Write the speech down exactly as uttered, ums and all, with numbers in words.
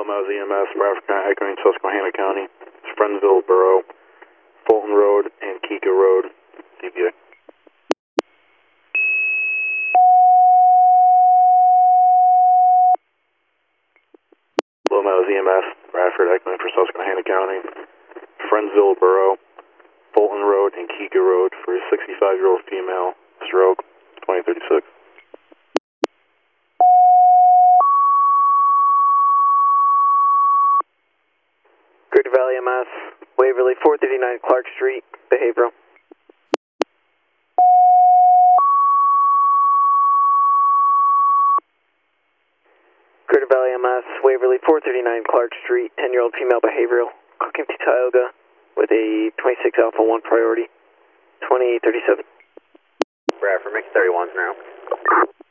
Willamette E M S, Bradford County, echoing Susquehanna County, Friendsville Borough, Fulton Road, and Kika Road, D B A. Willamette E M S, Bradford, echoing for Susquehanna County, Friendsville Borough, Fulton Road, and Kika Road for a sixty-five-year-old female, stroke, twenty thirty-six. Greater Valley M S, Waverly, four thirty-nine Clark Street, behavioral. Greater Valley M S, Waverly, four thirty-nine Clark Street, ten-year-old female behavioral, Cook-Empty Tioga with a twenty-six Alpha one priority, twenty thirty-seven. Bradford, make thirty-ones now.